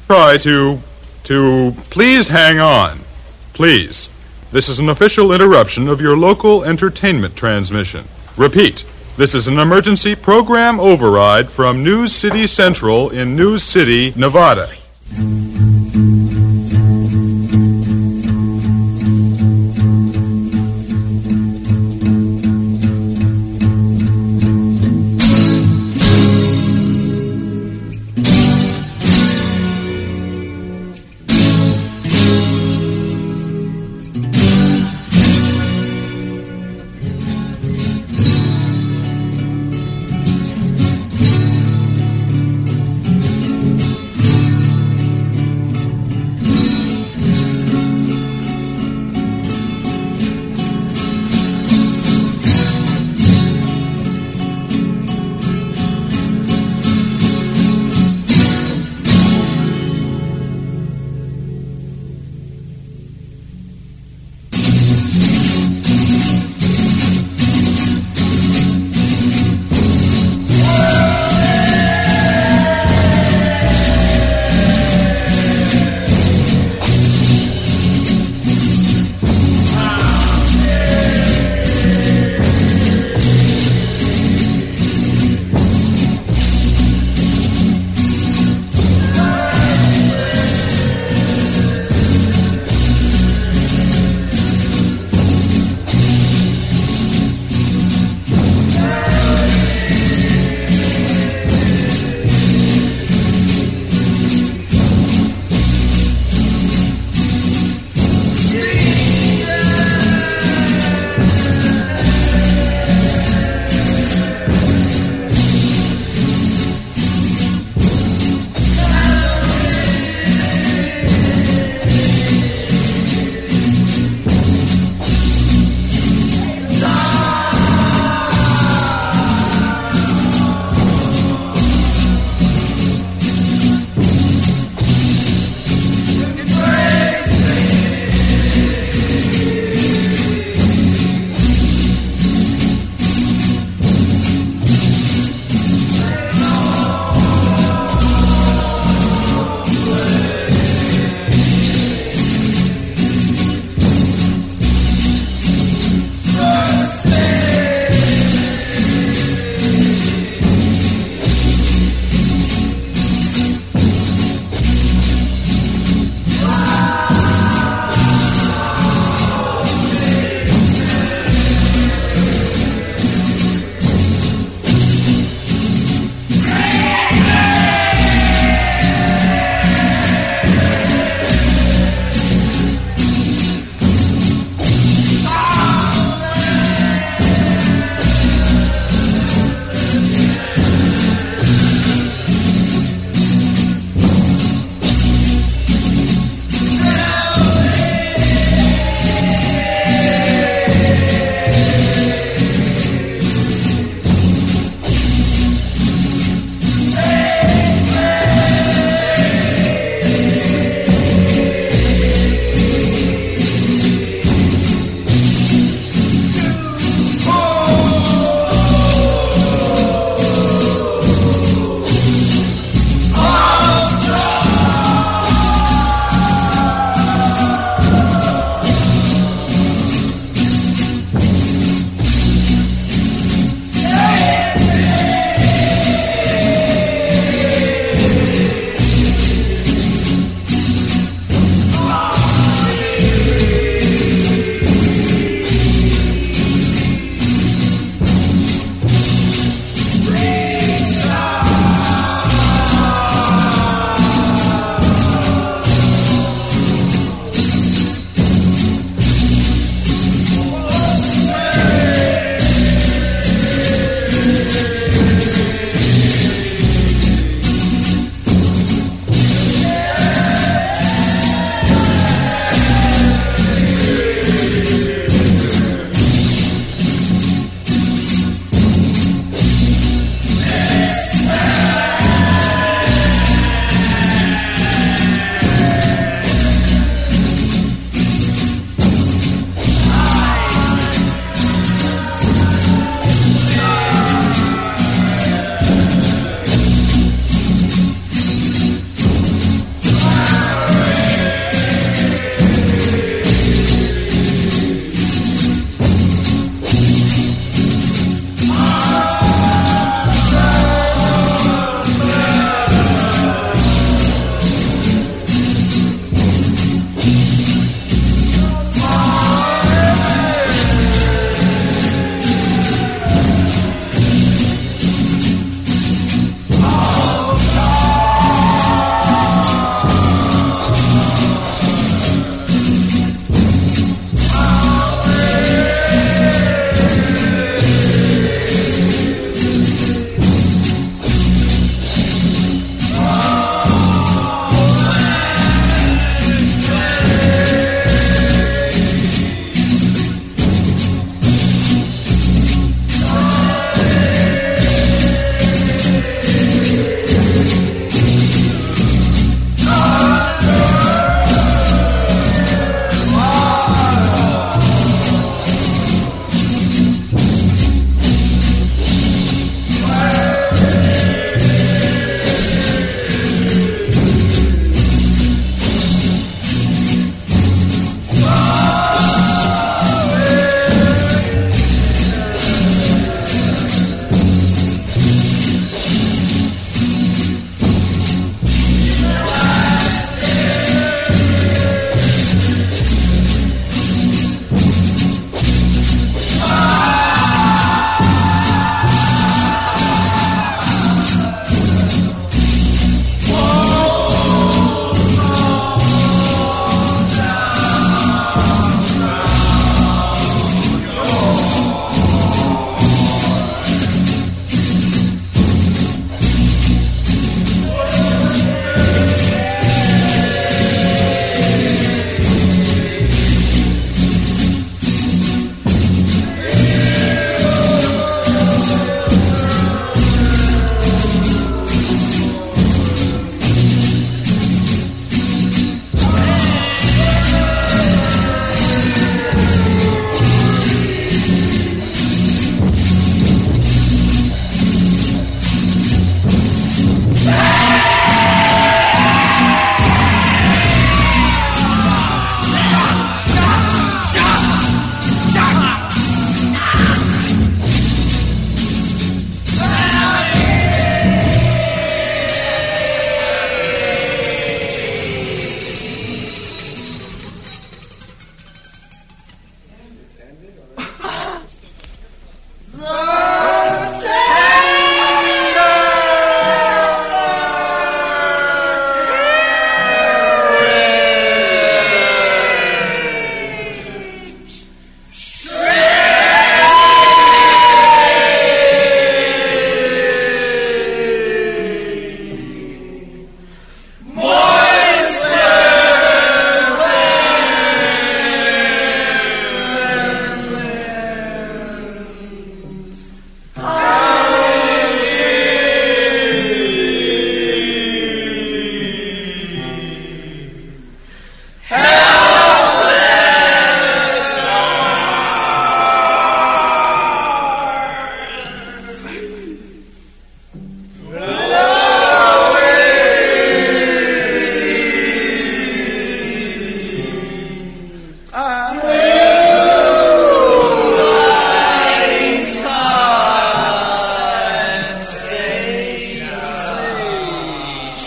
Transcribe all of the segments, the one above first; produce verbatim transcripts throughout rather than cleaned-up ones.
Try to... to... Please hang on. Please. This is an official interruption of your local entertainment transmission. Repeat. This is an emergency program override from News City Central in News City, Nevada.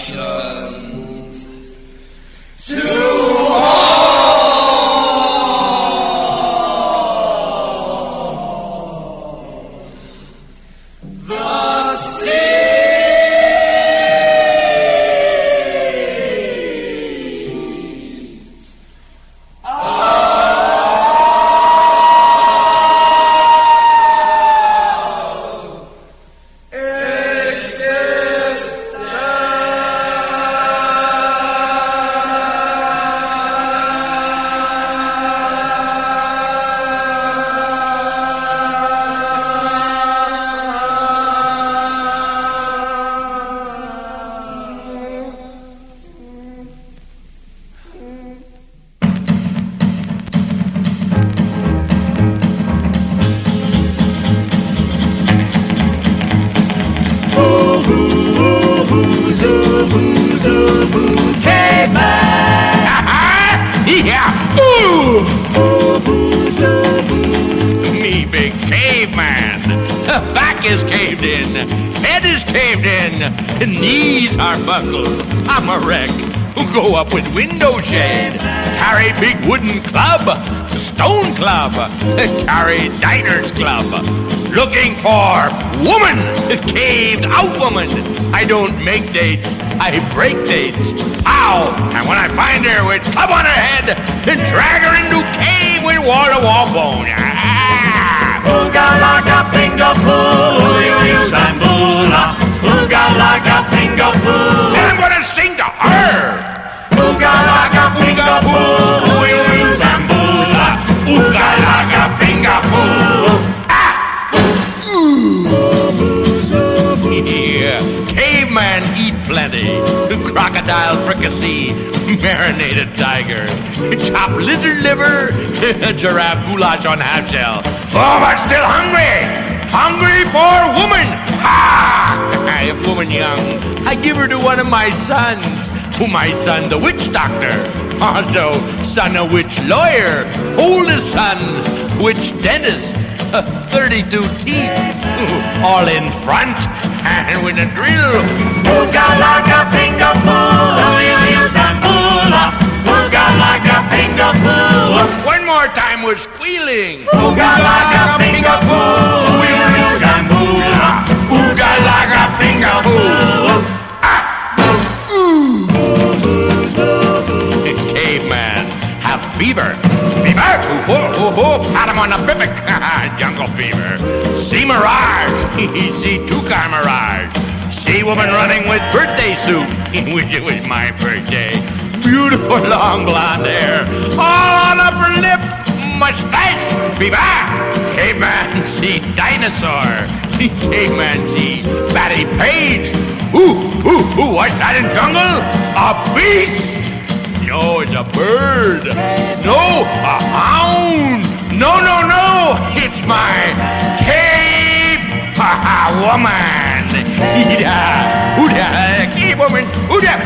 introductions to all the seas. Me big caveman. Back is caved in. Head is caved in. Knees are buckled. I'm a wreck. Go up with window shade. Carry big wooden club. Stone club. Carry diner's club. Looking for woman. Caved out woman. I don't make dates. I break dates. Ow! And when I find her with club on her head, then drag her into cave with wall-to-wall bone. Ah! Ooga-laga pinga-poo, you-you zambula. Ooga-laga pinga-poo. And I'm gonna sing to her. Ooga-laga pinga-poo, you-you zambula. Ooga-laga pinga-poo. Yeah, caveman eat plenty. Crocodile fricassee, marinated tiger, chopped lizard liver, giraffe goulash on half shell. Oh, but still hungry. Hungry for woman. Ha! If woman young, I give her to one of my sons. Who my son, the witch doctor. Also, son of witch lawyer. Oldest son, witch dentist. thirty-two teeth, all in front and with a drill. Ooga-laga pinga-poo, you-you zambula. Ooga-laga pinga-poo. One more time with squealing. Ooga-laga pinga-poo, you-you zambula. Ooga-laga pinga-poo. Ah. Caveman, have fever. Fever? Oh, oh, oh, pat him on the bibic. Jungle fever. See mirage. See two-car mirage. See woman running with birthday suit, which it was my birthday. Beautiful long blonde hair. All on upper lip. Mustache. Fever. Caveman, see dinosaur. Caveman, see Fatty Page. Ooh, ooh, ooh, what's that in jungle? A beast. No, it's a bird. No, a hound. No, no, no. It's my cave woman. Ooda, ooda, cave woman. Ooda,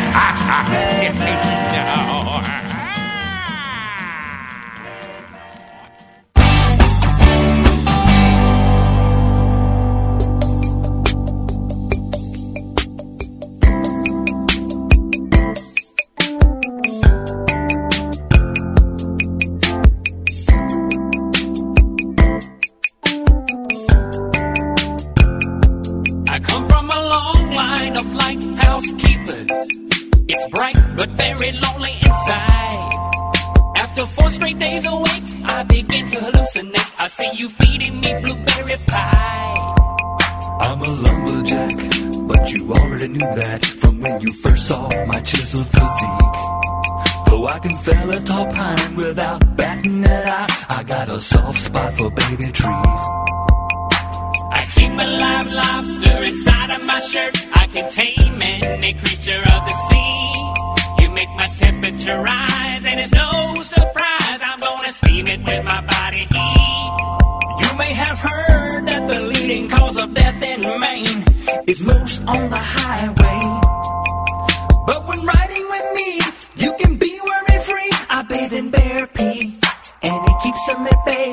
but very lonely inside. After four straight days awake, I begin to hallucinate. I see you feeding me blueberry pie. I'm a lumberjack, but you already knew that from when you first saw my chiseled physique. Though I can fell a tall pine without batting an eye, I got a soft spot for baby trees. I keep a live lobster inside of my shirt. I can tame any creature of the sea. You make my temperature rise, and it's no surprise I'm gonna steam it with my body heat. You may have heard that the leading cause of death in Maine is moose on the highway. But when riding with me, you can be worry-free. I bathe in bear pee, and it keeps them at bay.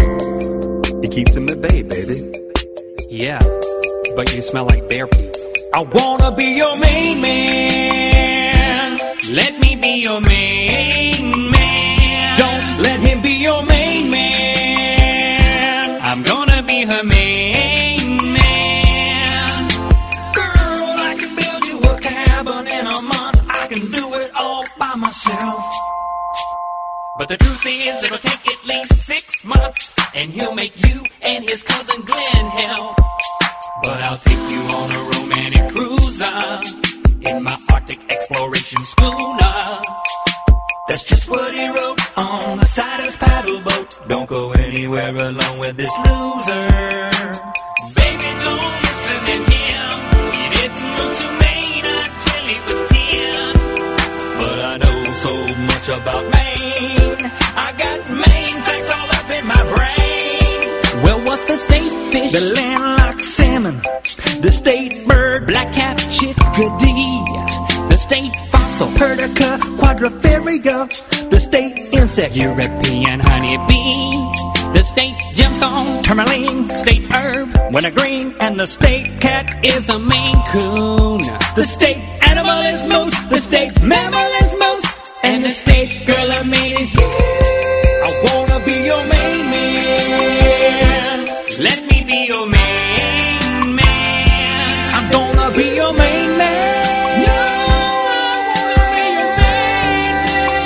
It keeps them at bay, baby. Yeah, but you smell like bear pee. I wanna be your main man. Let me be your main man. Don't let him be your main man. I'm gonna be her main man. Girl, I can build you a cabin in a month. I can do it all by myself. But the truth is, it'll take at least six months, and he'll make you and his cousin Glenn help. But I'll take you on a romantic cruiser in my Arctic exploration schooner. That's just what he wrote on the side of his paddle boat. Don't go anywhere alone with this loser. Baby, don't listen to him. He didn't move to Maine until he was ten. But I know so much about Maine. I got Maine facts all up in my brain. Well, what's the state fish? The landlocked salmon. The state bird. Black-capped chickadee. The state fossil. Perdica quadriferia. The state insect. European honeybee. The state gemstone. Tourmaline. State herb. Wintergreen. And the state cat Is a Maine Coon. The state animal is moose. The state mammal is moose. And the state girl I made is you. I wanna be your main man. Let me be your main man. I'm gonna be your main man. No, I wanna be your main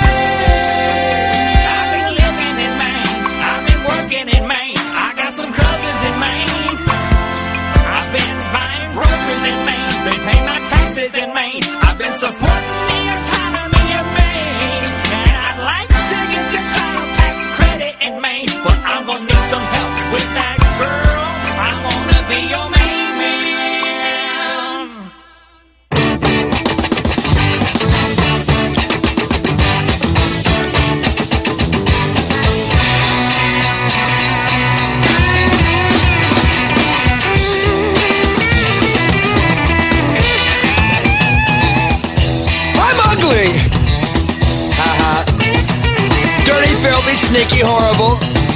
man. I've been living in Maine. I've been working in Maine. I got some cousins in Maine. I've been buying groceries in Maine. They pay my taxes in Maine. I've been supporting the economy in Maine. And I'd like to get the child tax credit in Maine. But I'm gonna need some help with that girl. I wanna be your main man. I'm ugly! Haha. Dirty, filthy, sneaky, horrible.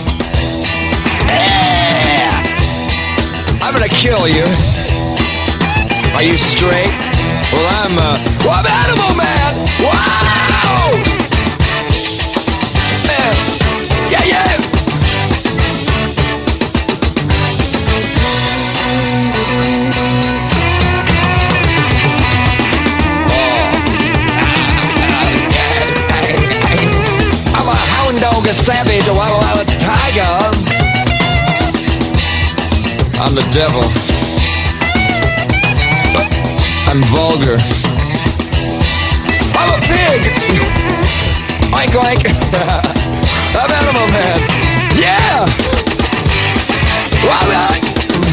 Yeah! I'm gonna kill you. Are you straight? Well, I'm, uh, well, I'm Animal Man! Wow! Uh, yeah, yeah! I'm a hound dog, a savage, a wild, wild tiger. I'm the devil. I'm vulgar. I'm a pig! Oink, oink. I'm Animal Man. Yeah! Well, I-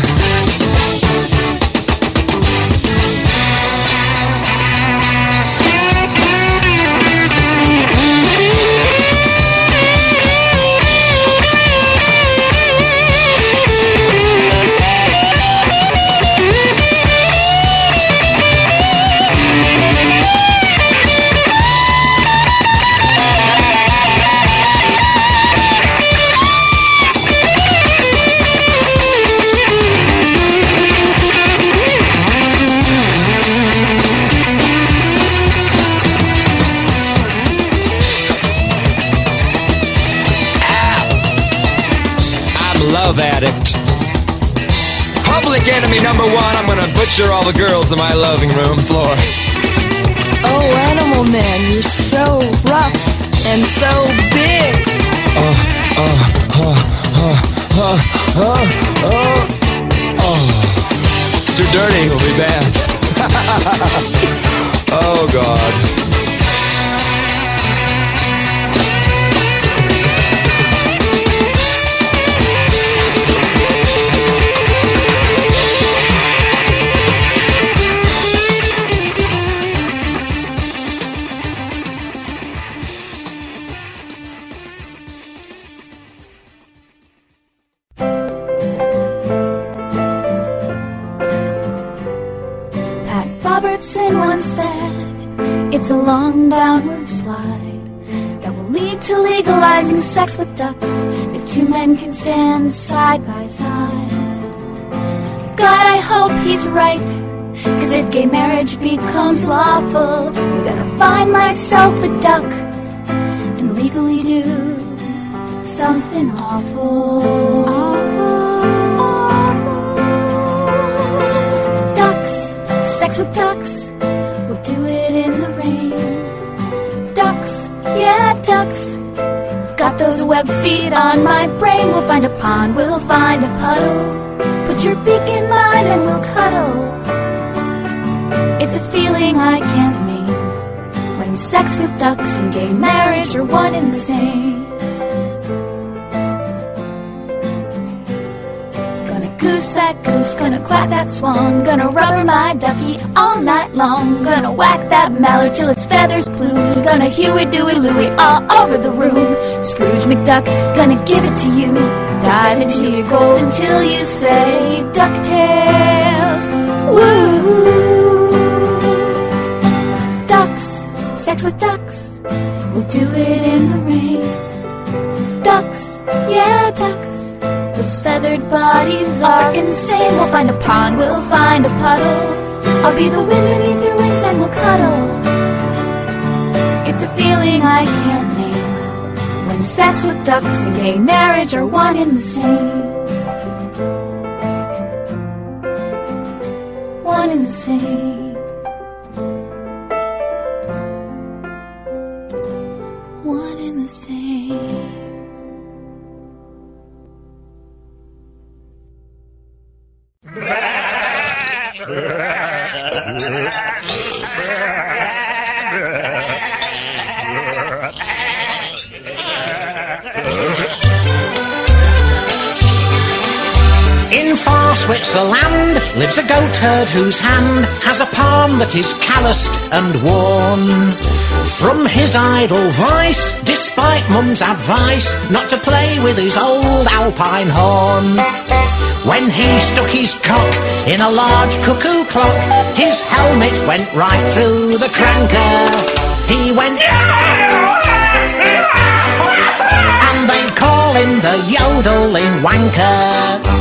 Love addict. Public enemy number one. I'm gonna butcher all the girls in my loving room floor. Oh, Animal Man, you're so rough and so big. Oh, oh, oh, oh, oh, oh, oh, oh. It's too dirty. It'll be bad. Oh, God. Robertson once said, it's a long downward slide that will lead to legalizing sex with ducks if two men can stand side by side. God, I hope he's right, Cause if gay marriage becomes lawful, I'm gonna find myself a duck and legally do something awful. Awful, awful. Ducks, sex with ducks, we'll do it in the rain. Ducks, yeah, ducks. Got those web feet on my brain. We'll find a pond, we'll find a puddle. Put your beak in mine and we'll cuddle. It's a feeling I can't name, when sex with ducks and gay marriage are one and the same. Gonna goose that goose, gonna quack that swan, gonna rubber my ducky all night long. Gonna whack that mallard till its feathers plume. Gonna Huey, Dewey, Louie all over the room. Scrooge McDuck, gonna give it to you. Dive into your gold until you say DuckTales. Woo! Ducks, sex with ducks, we'll do it in the rain. Ducks, yeah, ducks. Those feathered bodies are insane. We'll find a pond, we'll find a puddle. I'll be the wind beneath your wings and we'll cuddle. It's a feeling I can't name, when sex with ducks and gay marriage are one and the same. One and the same. One and the same. In far Switzerland lives a goat herd whose hand has a palm that is calloused and worn. From his idle vice, despite mum's advice not to play with his old alpine horn. When he stuck his cock in a large cuckoo clock, his helmet went right through the cranker. He went, and they call him the yodeling wanker.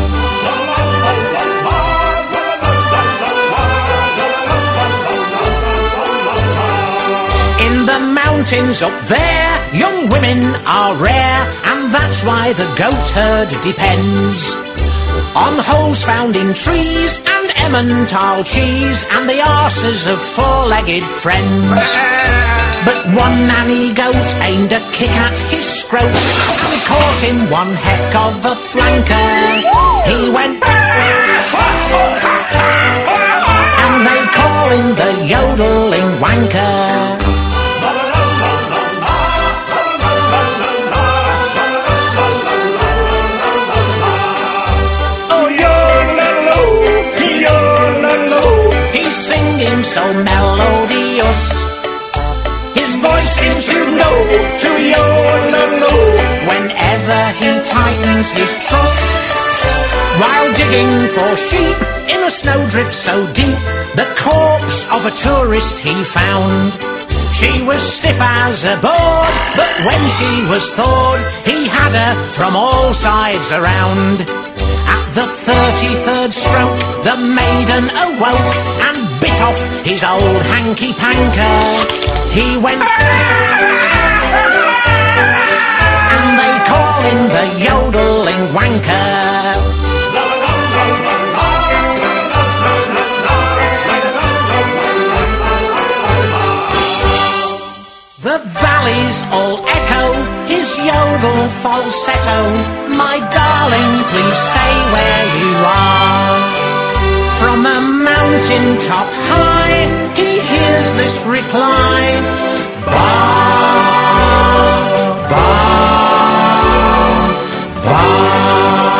Mountains up there, young women are rare, and that's why the goat herd depends on holes found in trees and Emmental cheese and the arses of four-legged friends. But one nanny goat aimed a kick at his scrote and caught him one heck of a flanker. He went and they call him the yodeling wanker. So melodious, his voice seems to know to yodel whenever he tightens his truss. While digging for sheep in a snowdrift so deep, the corpse of a tourist he found. She was stiff as a board, but when she was thawed, he had her from all sides around. At the thirty-third stroke, the maiden awoke and bit off his old hanky-panker. He went and they call him the yodeling wanker. The valleys all echo his yodel falsetto. My darling, please say where you are. From a mountain top high, he hears this reply. Ba, ba, ba.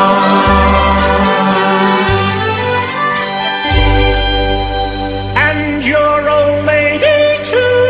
And your old lady too.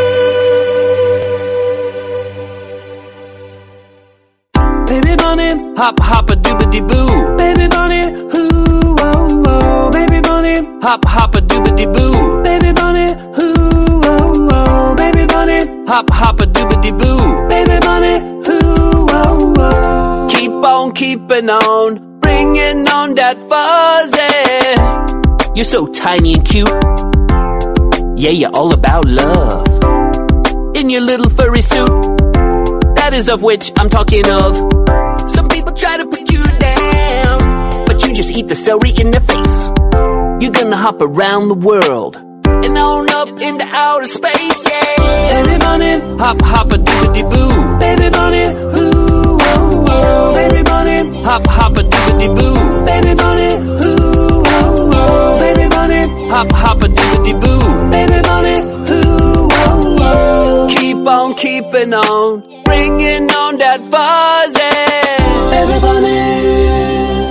Baby bunny, hop, hop a doobity boo. Baby bunny, hoo, oh, oh. Baby bunny, hop, hop a doobity boo. Baby bunny, hoo, oh, oh. Baby bunny, hop, hop a doobity boo. Baby bunny, hoo, oh, oh. Keep on keeping on, bringing on that fuzzy. You're so tiny and cute. Yeah, you're all about love. In your little furry suit, that is of which I'm talking of. Some people try to put you down, but you just eat the celery in their face. You're gonna hop around the world and on up into outer space, yeah. Baby bunny, hop, hop a doobity boo. Baby bunny, ooh, oh, oh. Baby bunny, hop, hop a doobity boo. Baby bunny, ooh, oh, oh. Baby bunny, hop, hop a doobity boo. Baby bunny, ooh, oh, oh. Keep on keeping on, bringing on that fuzzy. Baby bunny.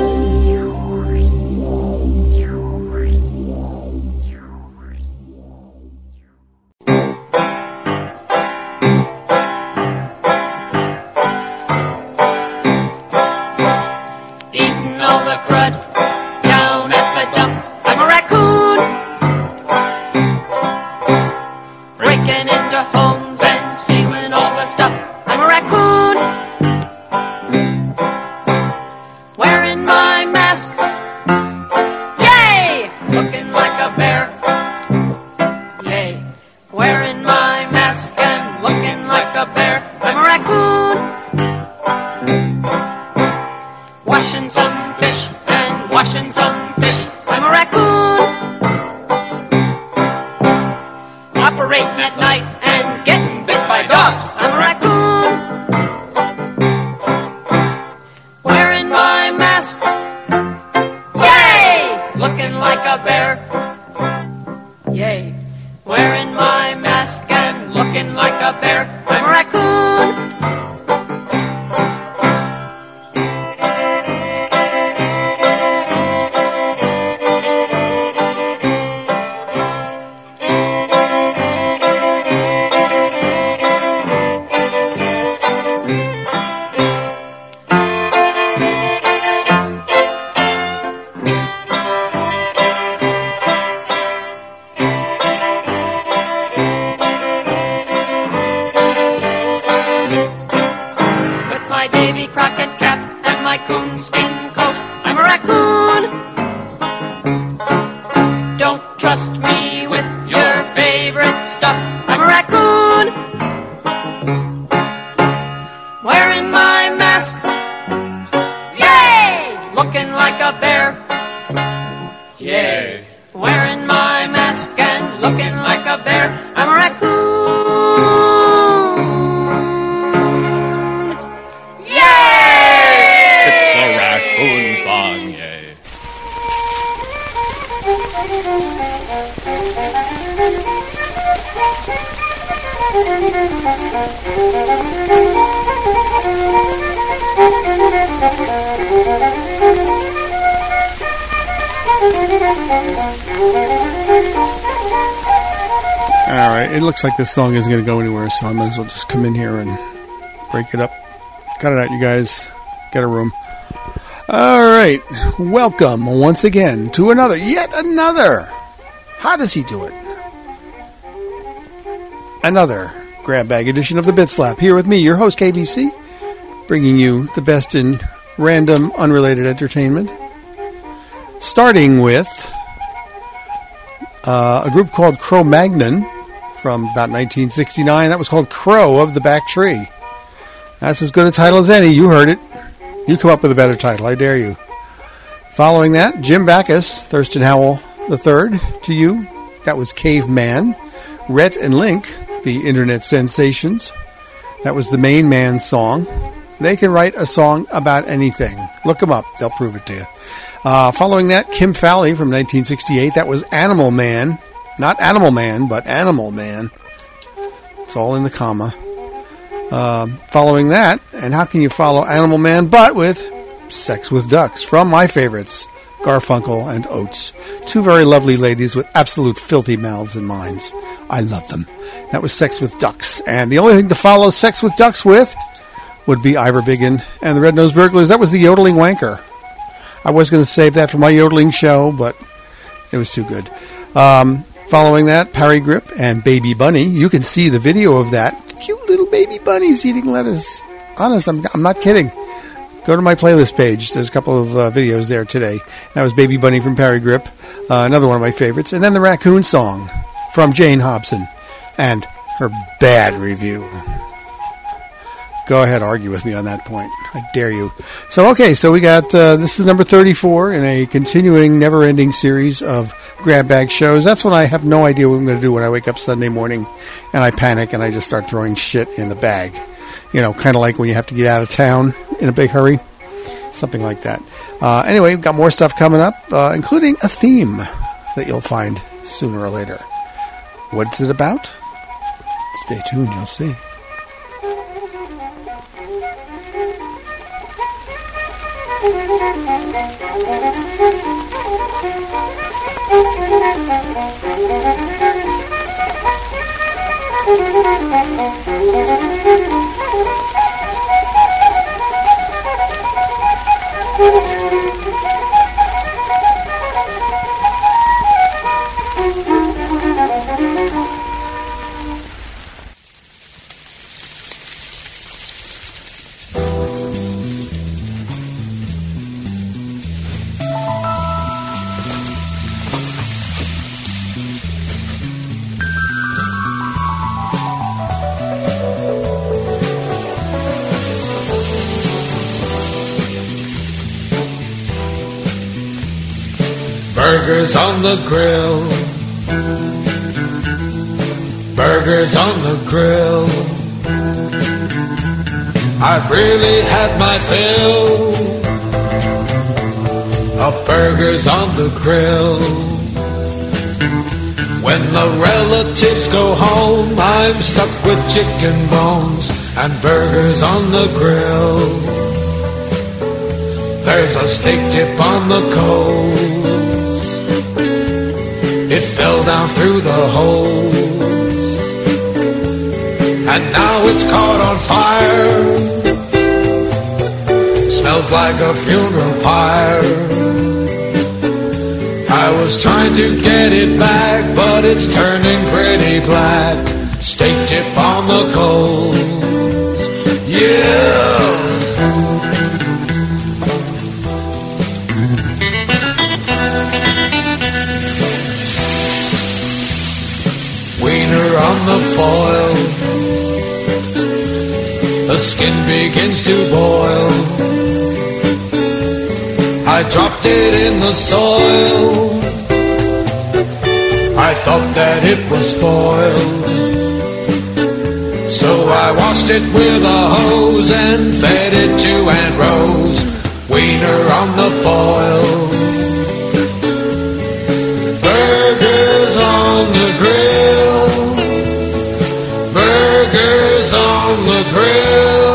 Looks like this song isn't going to go anywhere, so I might as well just come in here and break it up. Cut it out, you guys. Get a room. All right. Welcome once again to another, yet another. How does he do it? Another grab bag edition of the Bit Slap. Here with me, your host, K B C, bringing you the best in random, unrelated entertainment. Starting with uh, a group called Cro-Magnon. From about nineteen sixty-nine. That was called Crow of the Back Tree. That's as good a title as any. You heard it. You come up with a better title. I dare you. Following that, Jim Backus, Thurston Howell the third to you. That was Caveman. Rhett and Link, the internet sensations. That was the Main Man song. They can write a song about anything. Look them up. They'll prove it to you. Uh, following that, Kim Fowley from nineteen sixty-eight. That was Animal Man. Not Animal Man, but Animal Man. It's all in the comma. Um, following that, and how can you follow Animal Man but with Sex with Ducks from my favorites, Garfunkel and Oates. Two very lovely ladies with absolute filthy mouths and minds. I love them. That was Sex with Ducks. And the only thing to follow Sex with Ducks with would be Ivor Biggin and the Red-Nosed Burglars. That was the Yodeling Wanker. I was going to save that for my yodeling show, but it was too good. Um... Following that, Parry Grip and Baby Bunny. You can see the video of that. Cute little baby bunnies eating lettuce. Honest, I'm, I'm not kidding. Go to my playlist page. There's a couple of uh, videos there today. That was Baby Bunny from Parry Grip. Uh, another one of my favorites. And then the Raccoon Song from Jane Hobson and her bad review. Go ahead, argue with me on that point. I dare you. So, okay, so we got, uh, this is number thirty-four in a continuing, never-ending series of grab bag shows. That's when I have no idea what I'm going to do when I wake up Sunday morning and I panic and I just start throwing shit in the bag. You know, kind of like when you have to get out of town in a big hurry. Something like that. Uh, anyway, we've got more stuff coming up, uh, including a theme that you'll find sooner or later. What's it about? Stay tuned, you'll see. Burgers on the grill. Burgers on the grill. I've really had my fill of burgers on the grill. When the relatives go home, I'm stuck with chicken bones and burgers on the grill. There's a steak tip on the coals. It fell down through the holes, and now it's caught on fire. Smells like a funeral pyre. I was trying to get it back, but it's turning pretty black. Steak tip on the coals. Yeah. Wiener on the foil. The skin begins to boil. I dropped it in the soil. I thought that it was spoiled. So I washed it with a hose and fed it to Aunt Rose. Wiener on the foil. Burgers on the grill. Burgers on the grill.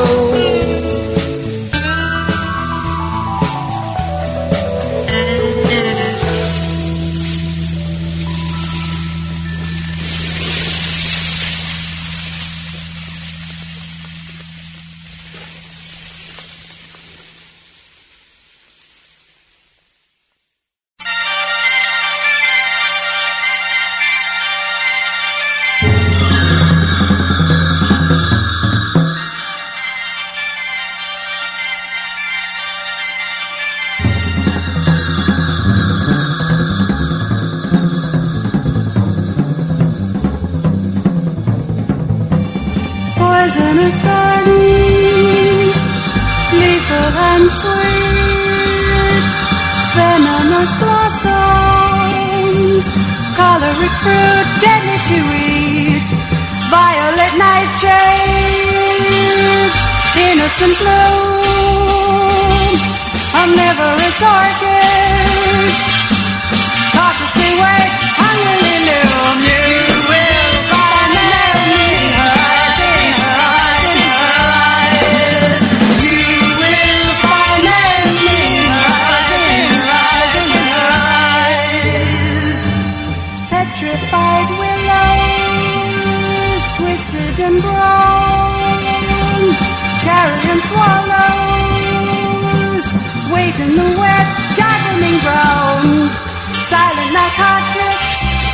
Poisonous gardens, lethal and sweet, venomous blossoms, choleric fruit, deadly to eat, violet nightshades, innocent bloom, omnivorous orchids, cautiously wait, hungrily loom. You will find them in her eyes, in her eyes, in her eyes. You will find them in her eyes, in her eyes, in her eyes. Petrified willows, twisted and grown, carrion swallows, wait in the wet, darkening brown, silent narcotics,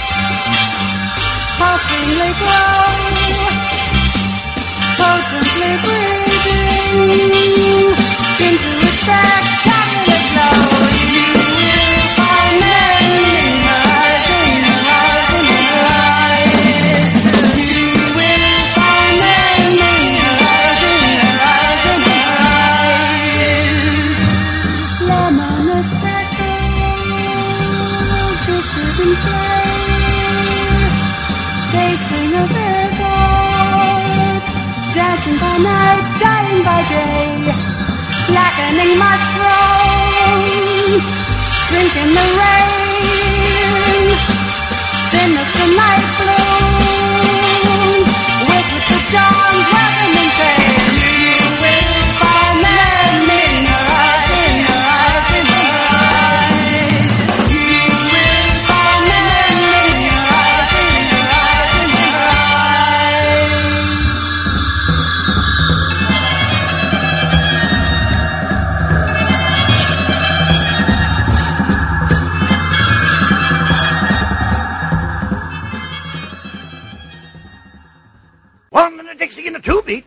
pulsingly glow, potently breathing into a spectacular glow. You will find them in her string of their thought, dancing by night, dying by day, blackening mushrooms, drinking the rain, sinister night blooms, with the dawn's welcoming fame. You will find them in your eyes, in your eyes, in your eyes. You will find them in your eyes, in your eyes, in your One and a Dixie and a two beat.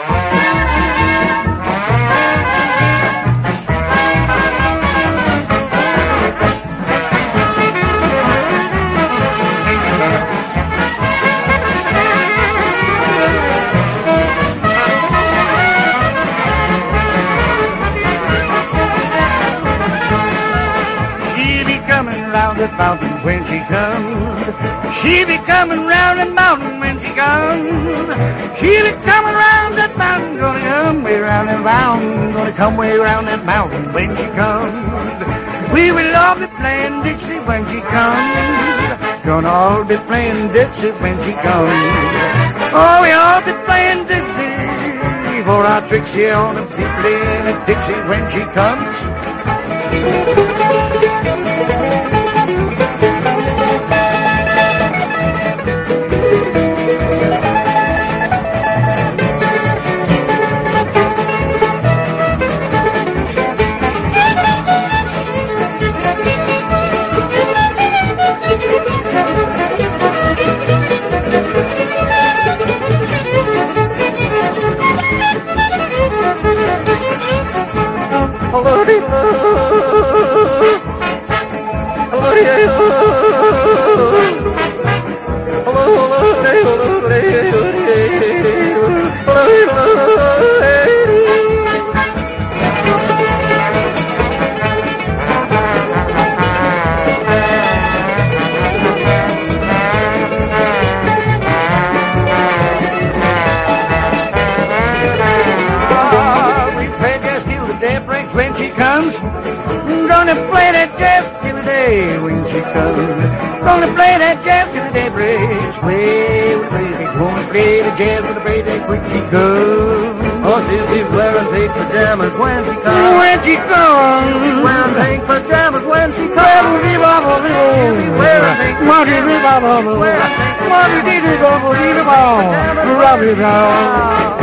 She be coming round the mountain when she comes. She be coming round that mountain when she comes. She be coming round that mountain, gonna come way round and round, gonna come way round that mountain when she comes. We will all be playing Dixie when she comes. Gonna all be playing Dixie when she comes. Oh, we all be playing Dixie for our Trixie on the be playing Dixie when she comes. Gonna play that jazz till the day when she comes. Gonna play that jazz till the day breaks. Way with the baby. Gonna play the jazz till the day when she comes. Oh, she'll be wearing pink pajamas when she comes. When she comes. She'll be wearing pink pajamas when she comes. She'll be wearing pink pajamas when she comes.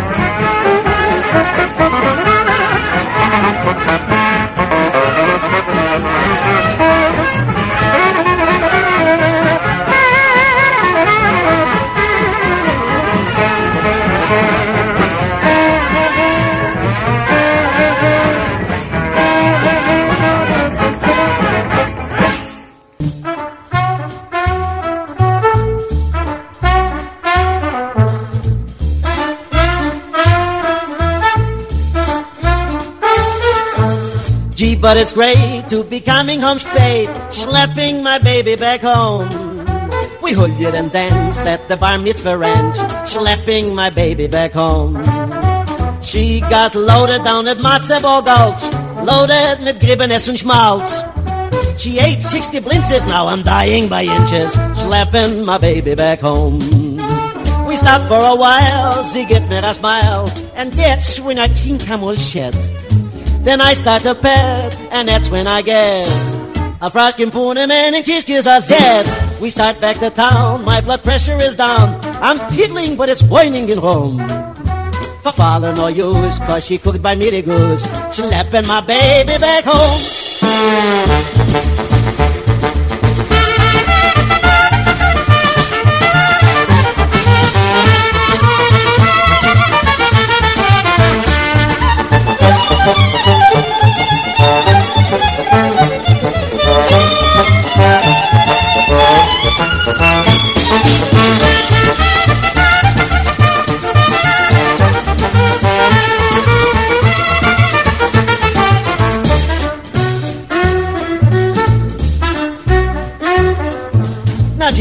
Gee, but it's great to be coming home straight, schlepping my baby back home. We hullied and danced at the bar mitzvah ranch, schlepping my baby back home. She got loaded down at Matzebol Gulch, loaded with Gribbenes and Schmaltz. She ate sixty blintzes, now I'm dying by inches, schlepping my baby back home. We stopped for a while, sie gibt mir a smile, and that's when I think I'm all shit. Then I start to pet, and that's when I get a froskin' Pooneman and kiss kiss a zets. We start back to town, my blood pressure is down. I'm fiddling, but it's whining in home. For father no use, cause she cooked by me the goose, schlepping my baby back home.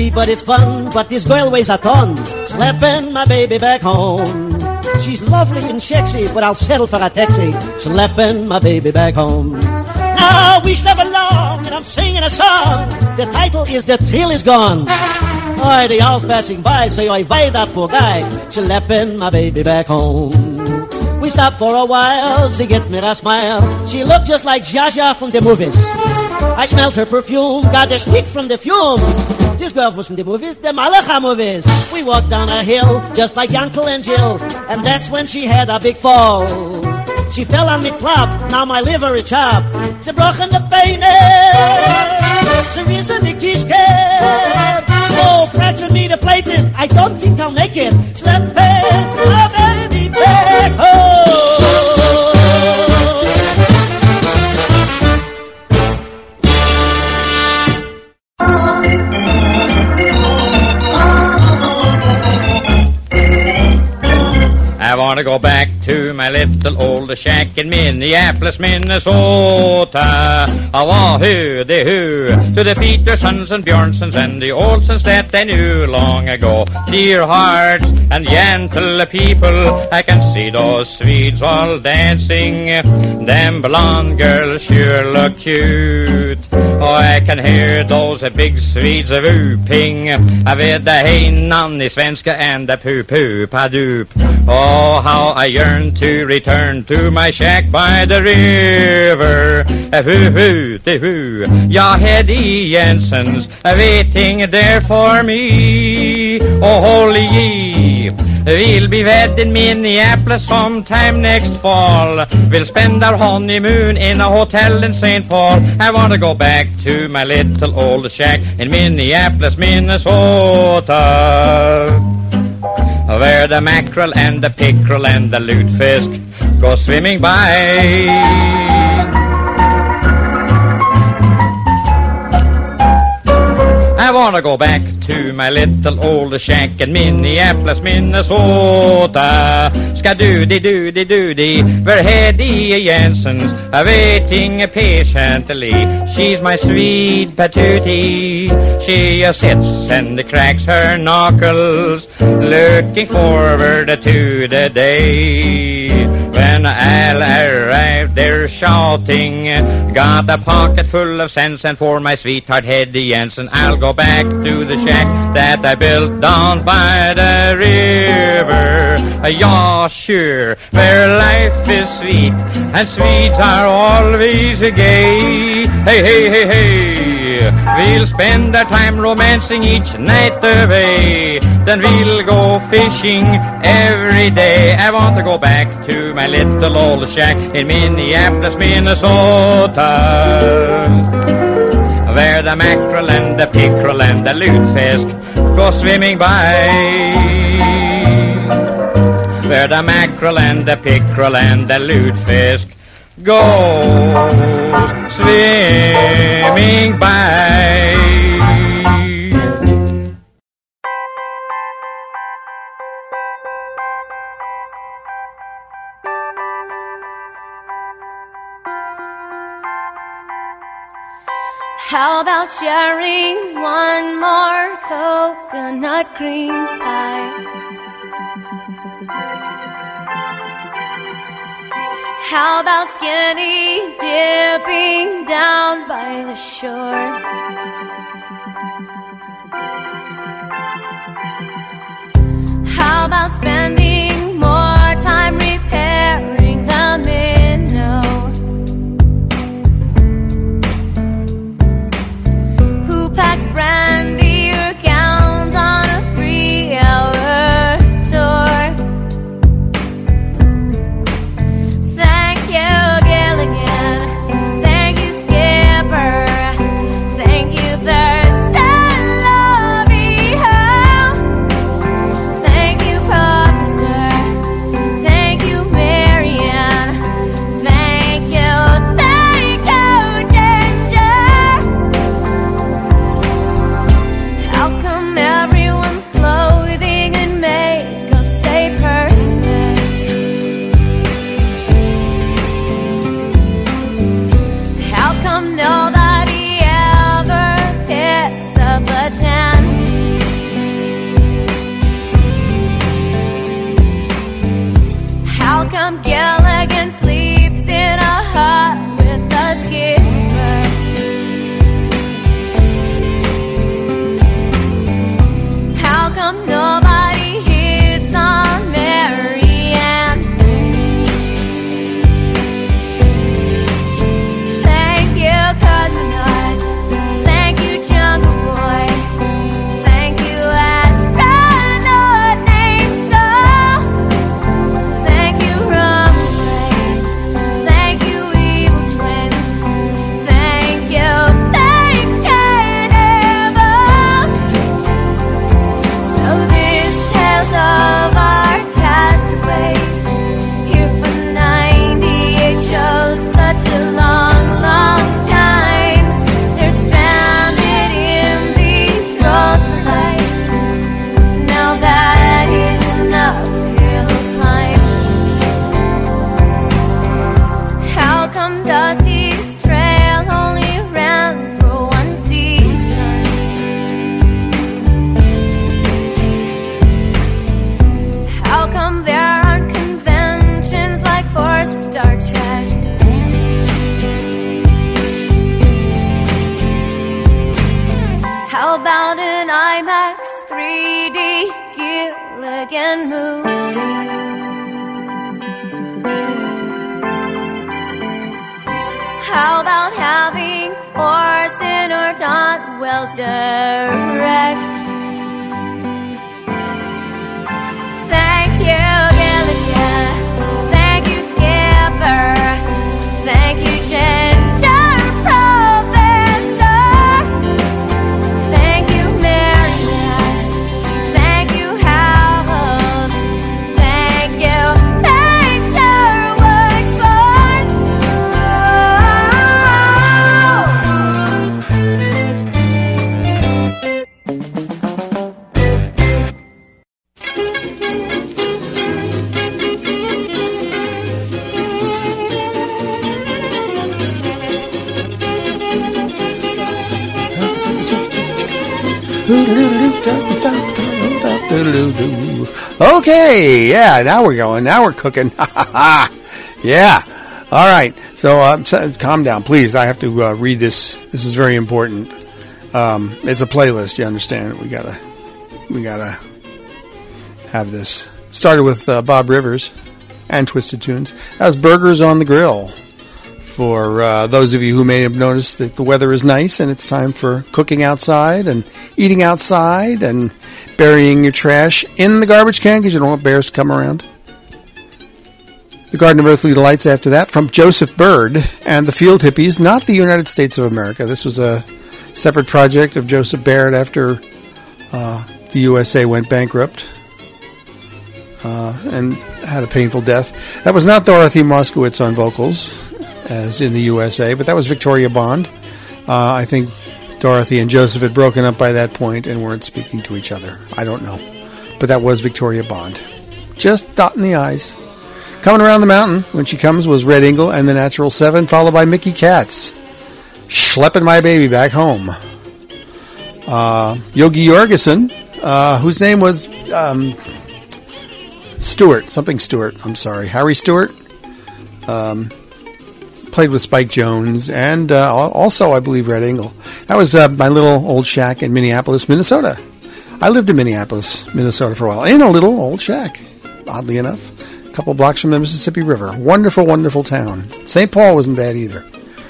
gee, but it's fun, but this girl weighs a ton, schlepping my baby back home. She's lovely and sexy, but I'll settle for a taxi, schlepping my baby back home. Now we slept along, and I'm singing a song. The title is The Thrill Is Gone. Oh, the owls passing by say, oi, why that poor guy, schlepping my baby back home. We stopped for a while, she get me a smile. She looked just like Jaja from the movies. I smelled her perfume, got the stick from the fumes. This girl was from the movies, the Malacha movies. We walked down a hill, just like Yankel and Jill, and that's when she had a big fall. She fell on me plop, now my liver is chopped. Ze brochen de benen, ze rissen de kiesken. Oh, fracture me the places, I don't think I'll make it. Schleppen my baby back home. I want to go back to my little old shack in Minneapolis, Minnesota. I want who, the who, to the Petersons and Bjornsons and the Olsons that I knew long ago. Dear hearts and gentle people, I can see those Swedes all dancing. Them blonde girls sure look cute. Oh, I can hear those big Swedes whooping with the hey nanny svenska and the poo-poo-pa-doop. Oh, how I yearn to return to my shack by the river. Hoo-hoo-de-hoo. Jag Eddie Jensen's waiting there for me. Oh, holy ye. We'll be wed in Minneapolis sometime next fall. We'll spend our honeymoon in a hotel in Saint Paul. I want to go back to my little old shack in Minneapolis, Minnesota, where the mackerel and the pickerel and the lutefisk go swimming by. I want to go back to my little old shack in Minneapolis, Minnesota. Ska-doody-doody-doody, where Eddie Jensen's waiting patiently. She's my sweet patootie. She uh, sits and cracks her knuckles, looking forward to the day when I'll arrive there shouting, got a pocket full of cents, and for my sweetheart Eddie Jensen I'll go back to the shack that I built down by the river. Yeah, sure, where life is sweet and Swedes are always gay. Hey, hey, hey, hey, we'll spend our time romancing each night away. Then we'll go fishing every day. I want to go back to my little old shack in Minneapolis, Minnesota, where the mackerel and the pickerel and the lutefisk go swimming by. Where the mackerel and the pickerel and the lutefisk go swimming by. How about sharing one more coconut cream pie? How about skinny dipping down by the shore? How about spending more time repairing the minnow? Packs brandy or gowns on a three-hour tour? Thank you, Gilligan. Thank you, Skipper. Thank you, Thurston Lovey Ho. Thank you, Professor. American movie. How about having Orson or Don Wells direct? Thank you, Gilligan. Thank you, Skipper. Thank you, Ginger Professor. Thank you, Marianne. Thank you, House. Thank you, thank Sherwood Schwartz. Okay, yeah, now we're going. Now we're cooking. Yeah. All right. So, uh, so calm down, please. I have to uh, read this. This is very important. Um, it's a playlist. You understand? We gotta, we gotta have this. Started with uh, Bob Rivers and Twisted Tunes. That was Burgers on the Grill. For uh, those of you who may have noticed that the weather is nice and it's time for cooking outside and eating outside and burying your trash in the garbage can because you don't want bears to come around. The Garden of Earthly Delights after that from Joseph Byrd and the Field Hippies, not the United States of America. This was a separate project of Joseph Baird after uh, the U S A went bankrupt uh, and had a painful death. That was not Dorothy Moskowitz on vocals, as in the U S A, but that was Victoria Bond. Uh, I think Dorothy and Joseph had broken up by that point and weren't speaking to each other. I don't know. But that was Victoria Bond. Just dotting the I's. Coming Around the Mountain, when she comes, was Red Eagle and the Natural Seven, followed by Mickey Katz. Schlepping My Baby Back Home. Uh, Yogi Jorgensen, uh, whose name was um, Stewart, something Stewart, I'm sorry. Harry Stewart. Um... Played with Spike Jones and uh, also, I believe, Red Eagle. That was uh, my little old shack in Minneapolis, Minnesota. I lived in Minneapolis, Minnesota for a while, in a little old shack, oddly enough, a couple blocks from the Mississippi River. Wonderful, wonderful town. Saint Paul wasn't bad either.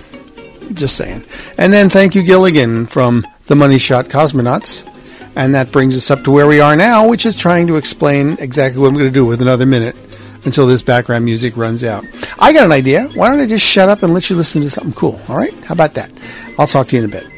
Just saying. And then thank you, Gilligan, from the Money Shot Cosmonauts. And that brings us up to where we are now, which is trying to explain exactly what I'm going to do with another minute until this background music runs out. I got an idea. Why don't I just shut up and let you listen to something cool? All right? How about that? I'll talk to you in a bit.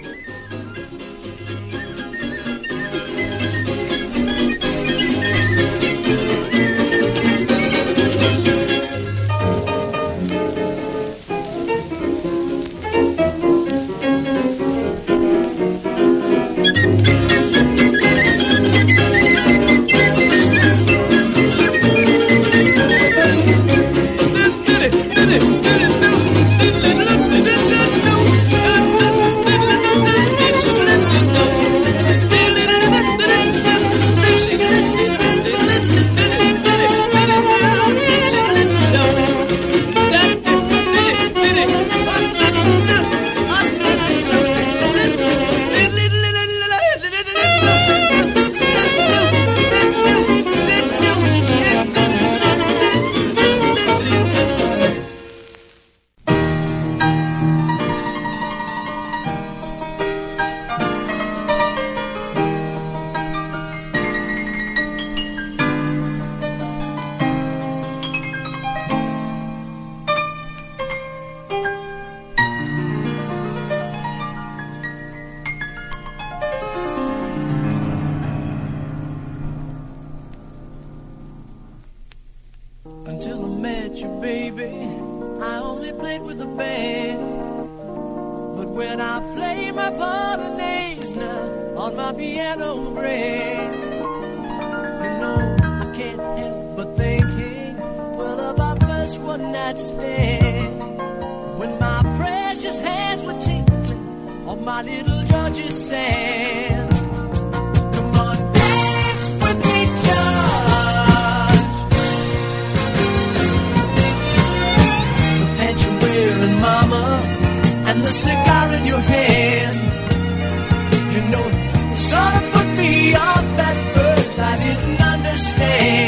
Sort of put me off at first, I didn't understand.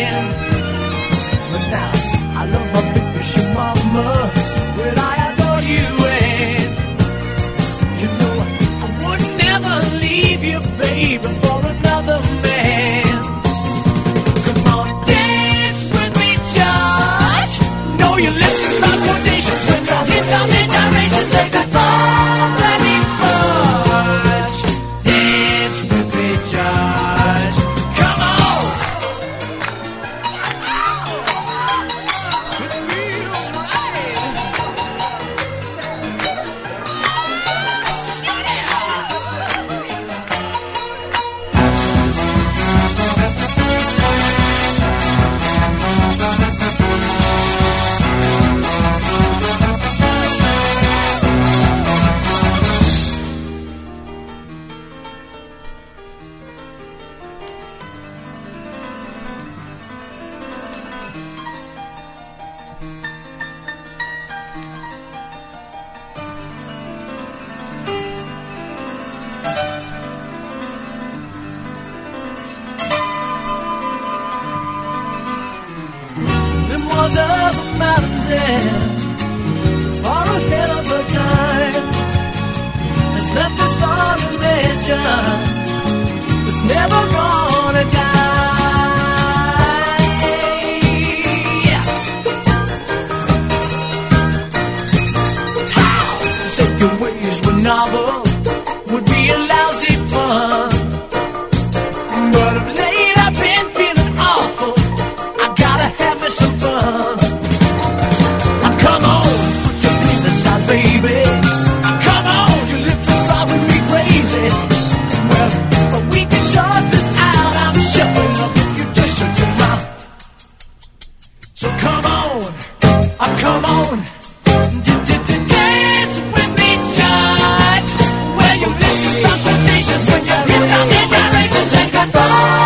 you listen to quotations when you're hit on in your range and say goodbye, bloody fudge. Dance with me, George. Come on. Was of a mountain's end, so far ahead of her time. It's left us on a legend that's never gonna die. How to say your ways were novel would be a lousy fun, but of late I've been feeling awful. I gotta have me some fun. Now come on, put your feet aside, baby. Come on, your lips are driving me crazy. Well, but we can sort this out. I'm sure enough if you just shut your mouth. So come on, oh, come on. Dance with me, George. Well, you listen to quotations when you're in the generations and goodbye.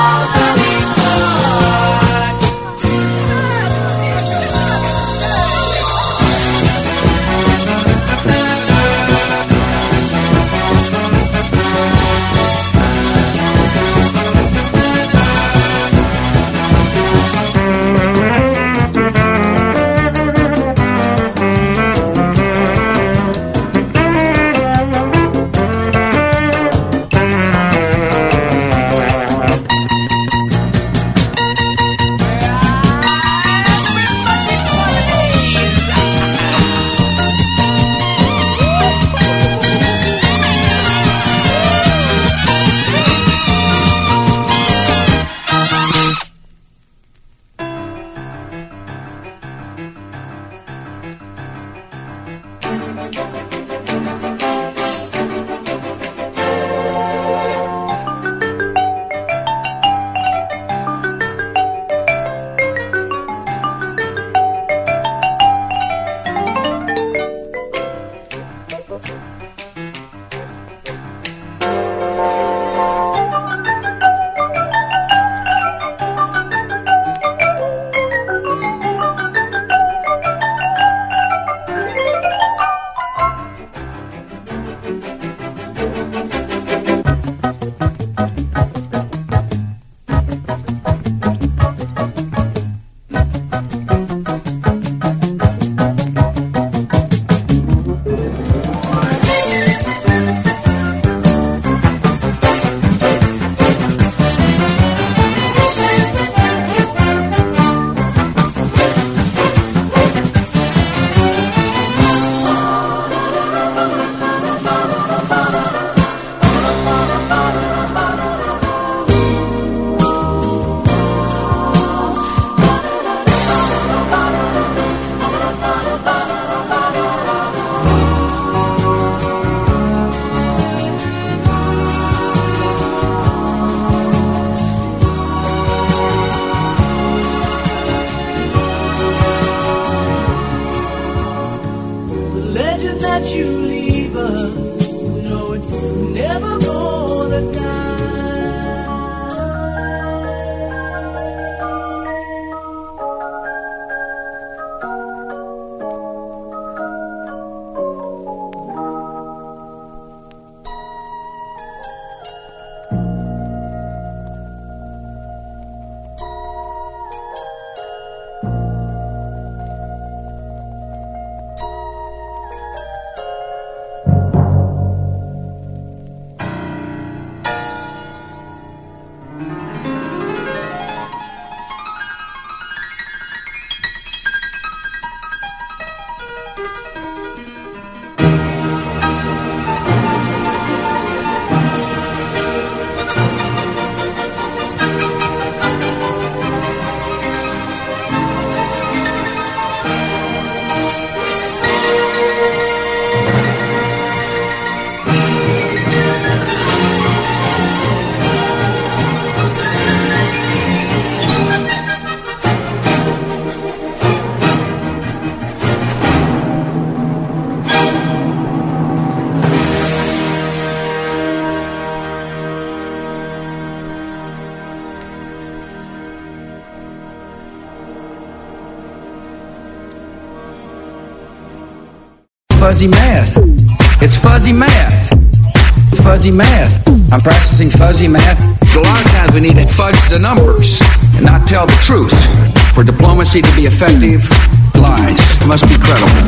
fuzzy math. It's fuzzy math. It's fuzzy math. I'm practicing fuzzy math. A lot of times we need to fudge the numbers and not tell the truth. For diplomacy to be effective, lies must be credible.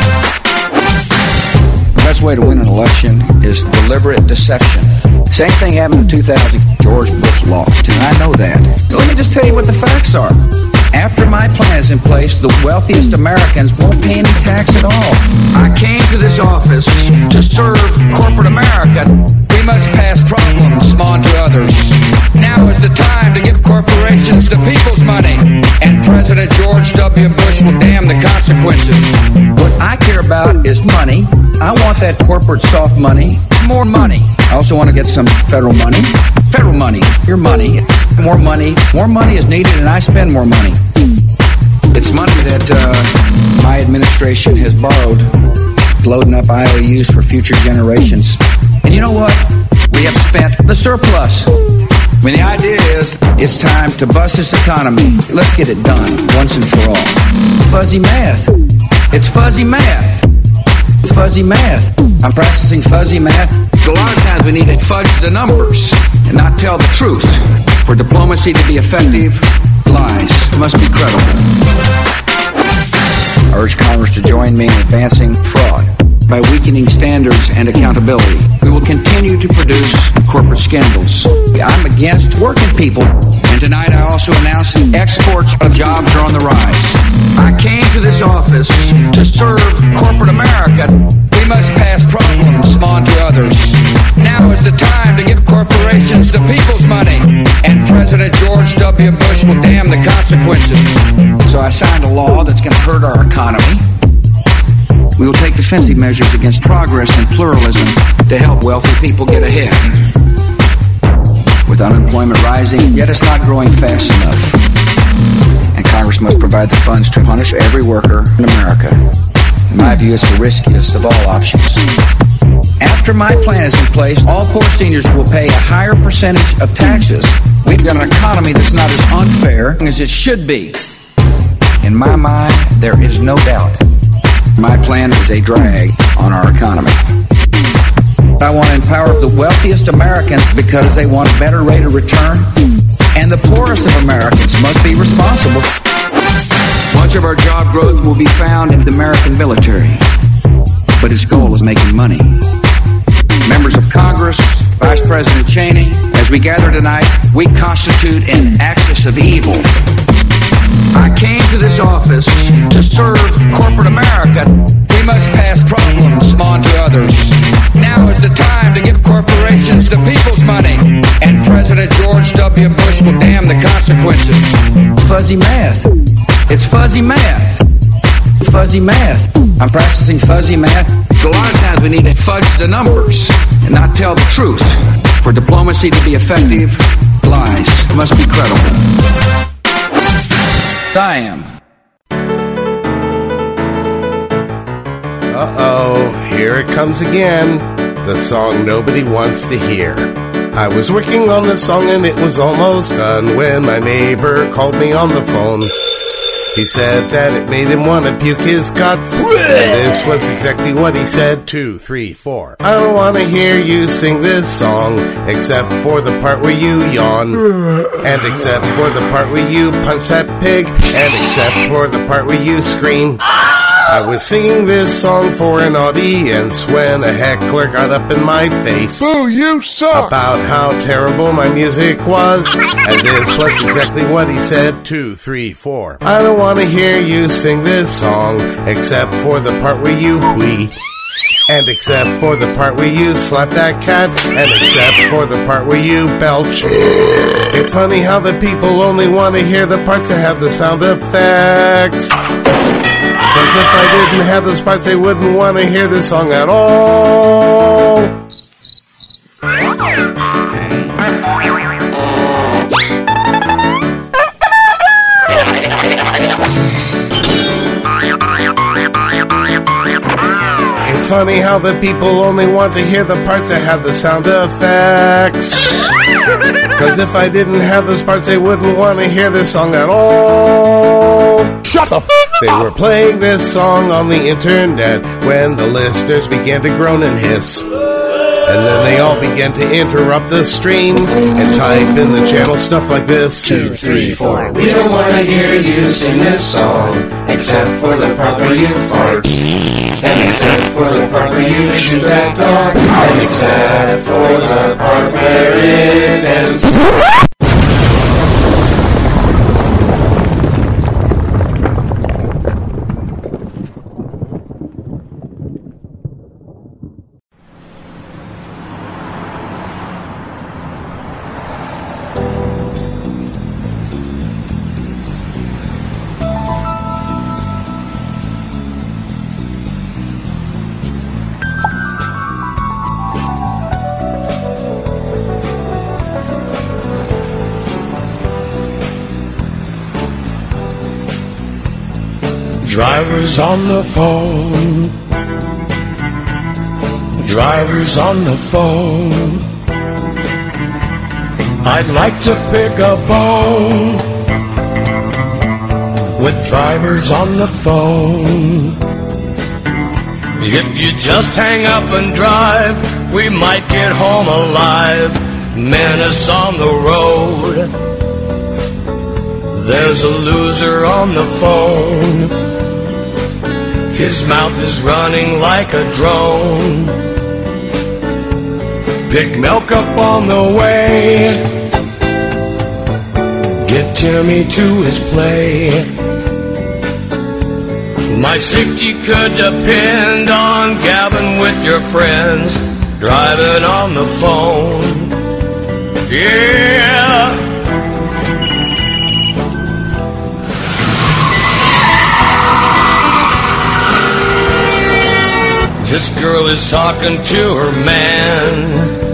The best way to win an election is deliberate deception. Same thing happened in two thousand. George Bush lost, and I know that. So let me just tell you what the facts are. After my plan is in place, the wealthiest Americans won't pay any tax at all. I came to this office to serve corporate America. We must pass problems on to others. Now is the time to give corporations the people's money. And President George W. Bush will damn the consequences. What I care about is money. I want that corporate soft money. More money. I also want to get some federal money. Federal money. Your money. More money. More money is needed, and I spend more money. It's money that uh, my administration has borrowed, loading up I O Us for future generations. And you know what? We have spent the surplus. I mean, the idea is it's time to bust this economy. Let's get it done once and for all. Fuzzy math. It's fuzzy math. It's fuzzy math. I'm practicing fuzzy math. A lot of times we need to fudge the numbers and not tell the truth. For diplomacy to be effective, lies must be credible. I urge Congress to join me in advancing fraud by weakening standards and accountability. We will continue to produce corporate scandals. I'm against working people, and tonight I also announce exports of jobs are on the rise. I came to this office to serve corporate America. We must pass problems on to others. Now is the time to give corporations the people's money, and President George W. Bush will damn the consequences. So I signed a law that's going to hurt our economy. We will take defensive measures against progress and pluralism to help wealthy people get ahead. With unemployment rising, yet it's not growing fast enough. And Congress must provide the funds to punish every worker in America. In my view, it's the riskiest of all options. After my plan is in place, all poor seniors will pay a higher percentage of taxes. We've got an economy that's not as unfair as it should be. In my mind, there is no doubt. My plan is a drag on our economy. I want to empower the wealthiest Americans because they want a better rate of return, and the poorest of Americans must be responsible. Much of our job growth will be found in the American military, but its goal is making money. Members of Congress, Vice President Cheney, as we gather tonight, we constitute an axis of evil. I came to this office to serve corporate America. We must pass problems on to others. Now is the time to give corporations the people's money, and President George W. Bush will damn the consequences. Fuzzy math. It's fuzzy math. It's fuzzy math. I'm practicing fuzzy math. A lot of times we need to fudge the numbers and not tell the truth. For diplomacy to be effective, lies must be credible. I am. Uh-oh, here it comes again. The song nobody wants to hear. I was working on the song and it was almost done when my neighbor called me on the phone. He said that it made him want to puke his guts. And this was exactly what he said. Two, three, four. I don't want to hear you sing this song, except for the part where you yawn. And except for the part where you punch that pig. And except for the part where you scream. I was singing this song for an audience when a heckler got up in my face. Boo, you suck! About how terrible my music was. And this was exactly what he said. Two, three, four. I don't want to hear you sing this song, except for the part where you whee. And except for the part where you slap that cat. And except for the part where you belch. It's funny how the people only want to hear the parts that have the sound effects. Because if I didn't have those parts, they wouldn't want to hear this song at all. It's funny how the people only want to hear the parts that have the sound effects. Cause if I didn't have those parts, they wouldn't want to hear this song at all. Shut up! They were playing this song on the internet when the listeners began to groan and hiss. And then they all began to interrupt the stream and type in the channel stuff like this. Two, three, four. We don't want to hear you sing this song, except for the part where you fart. And except for the part where you shoot that dog. And except for the part where it ends. Drivers on the phone. Drivers on the phone. I'd like to pick a bone with drivers on the phone. If you just hang up and drive, we might get home alive. Menace on the road. There's a loser on the phone. His mouth is running like a drone. Pick milk up on the way. Get Timmy to his play. My safety could depend on gabbing with your friends, driving on the phone. Yeah. This girl is talking to her man.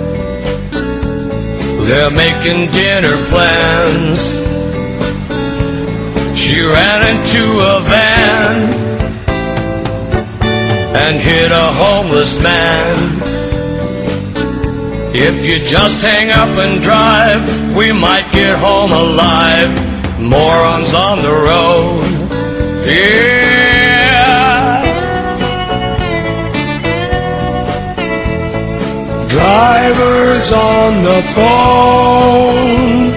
They're making dinner plans. She ran into a van and hit a homeless man. If you just hang up and drive, we might get home alive. Morons on the road. Yeah. Drivers on the phone.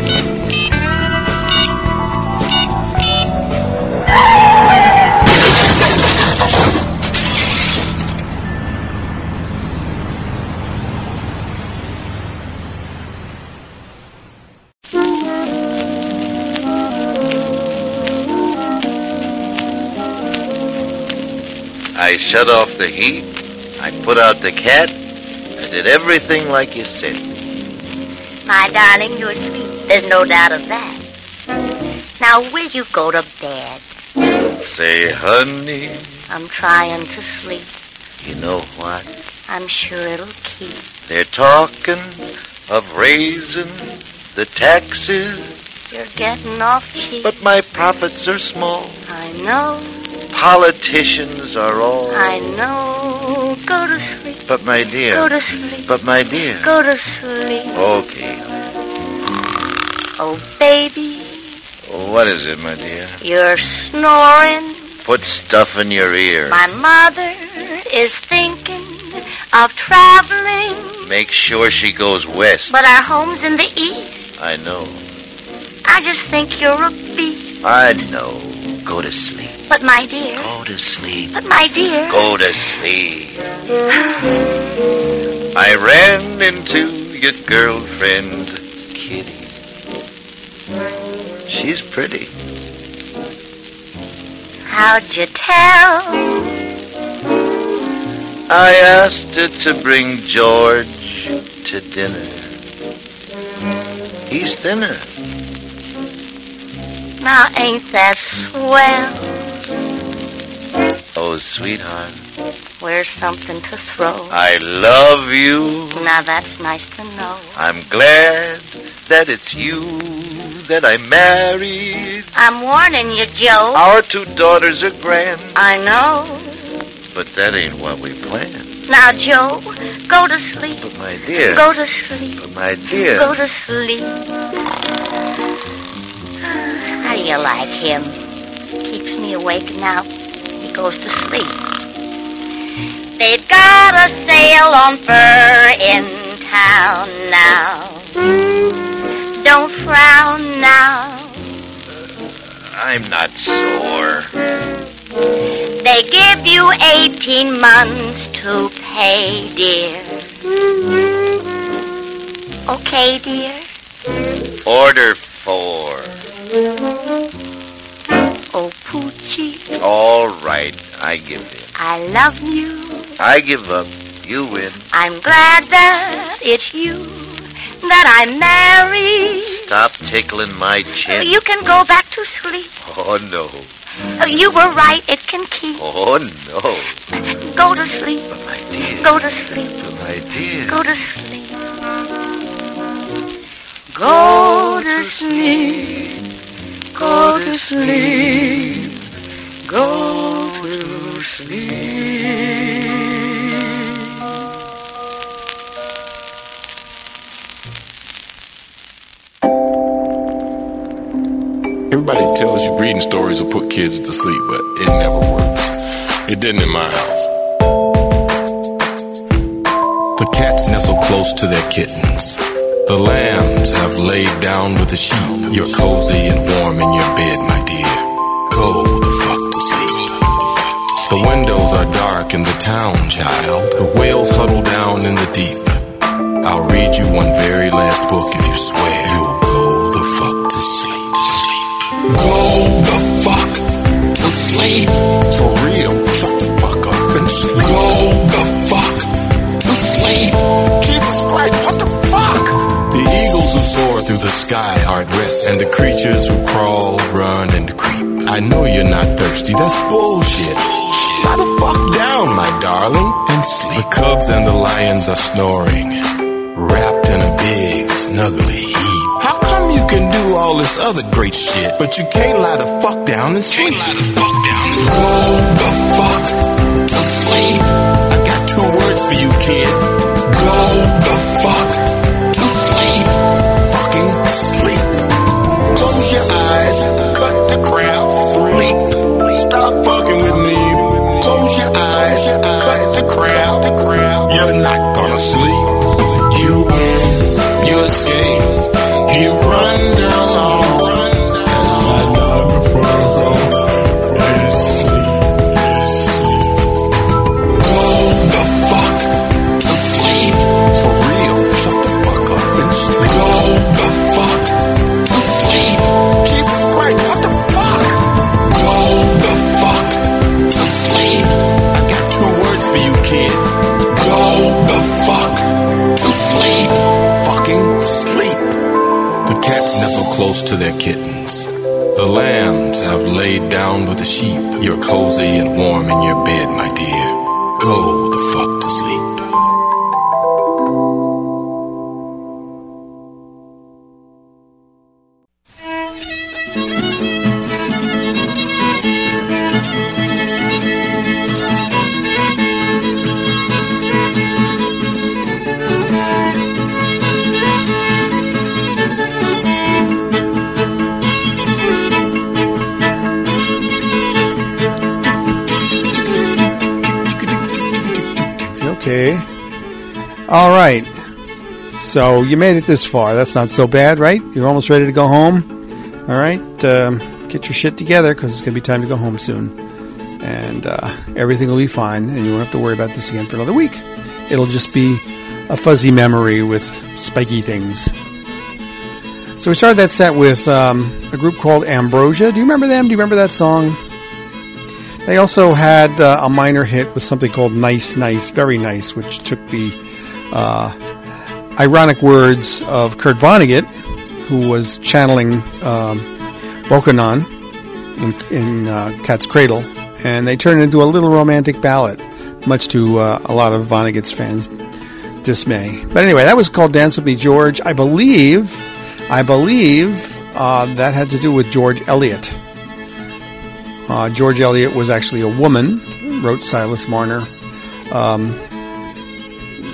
I shut off the heat, I put out the cat, I did everything like you said. My darling, you're sweet. There's no doubt of that. Now, will you go to bed? Say, honey. I'm trying to sleep. You know what? I'm sure it'll keep. They're talking of raising the taxes. You're getting off cheap. But my profits are small. I know. Politicians are all... I know. Go to sleep. But my dear... Go to sleep. But my dear... Go to sleep. Okay. Oh, baby. What is it, my dear? You're snoring. Put stuff in your ear. My mother is thinking of traveling. Make sure she goes west. But our home's in the east. I know. I just think you're a beast. I know. Go to sleep. But my dear. Go to sleep. But my dear. Go to sleep. I ran into your girlfriend, Kitty. She's pretty. How'd you tell? I asked her to bring George to dinner. He's thinner. Now ain't that swell? Oh, sweetheart. Where's something to throw? I love you. Now that's nice to know. I'm glad that it's you that I married. I'm warning you, Joe. Our two daughters are grand. I know. But that ain't what we planned. Now, Joe, Go to sleep. But my dear. Go to sleep. But my dear. Go to sleep. How do you like him? Keeps me awake now. He goes to sleep. They've got a sale on fur in town now. Don't frown now. I'm not sore. They give you eighteen months to pay, dear. Okay, dear? Order four. Oh, Poochie, All right, I give in. I love you. I give up. You win. I'm glad that it's you that I married. Stop tickling my chin. You can go back to sleep. Oh, no. You were right, it can keep. Oh, no. Go to sleep. But my dear. Go to sleep. But my dear. Go to sleep. Go to sleep. Go to sleep. Go to sleep. Everybody tells you reading stories will put kids to sleep, but it never works. It didn't in my house. The cats nestle close to their kittens. The lambs have laid down with the sheep. You're cozy and warm in your bed, my dear. Go the fuck to sleep. The windows are dark in the town, child. The whales huddle down in the deep. I'll read you one very last book if you swear you'll go the fuck to sleep. Go the fuck to sleep. For real, shut the fuck up and sleep. Go the fuck to sleep. Jesus Christ, what the fuck? The eagles who soar through the sky are at rest, and the creatures who crawl, run, and creep. I know you're not thirsty, that's bullshit. Lie the fuck down, my darling, and sleep. The cubs and the lions are snoring, wrapped in a big, snuggly heap. How come you can do all this other great shit, but you can't lie the fuck down and sleep? Go the fuck to sleep. I got two words for you, kid. Go the fuck to sleep. Fucking sleep. Close your eyes, cut the crap, sleep. Stop fucking with me. Close your eyes, cut the crap. You're not gonna sleep. You win, you escape. You run down long as I die before I go. Please sleep. Go the fuck to sleep. For real, shut the fuck up and sleep. Go the fuck to sleep. Jesus Christ, what the fuck? Go the fuck to sleep. I got two words for you, kid. Go the fuck to sleep. Fucking sleep. The cats nestle close to their kittens. The lambs have laid down with the sheep. You're cozy and warm in your bed, my dear. Go the fuck to sleep. Okay. All right. So you made it this far. That's not so bad, right? You're almost ready to go home. All right. Um, get your shit together because it's going to be time to go home soon. And uh, everything will be fine, and you won't have to worry about this again for another week. It'll just be a fuzzy memory with spiky things. So we started that set with um, a group called Ambrosia. Do you remember them? Do you remember that song? They also had uh, a minor hit with something called Nice, Nice, Very Nice, which took the uh, ironic words of Kurt Vonnegut, who was channeling um, Bokonon in, in uh, Cat's Cradle, and they turned it into a little romantic ballad, much to uh, a lot of Vonnegut's fans' dismay. But anyway, that was called Dance With Me, George. I believe, I believe uh, that had to do with George Eliot. Uh, George Eliot was actually a woman, wrote Silas Marner. Um,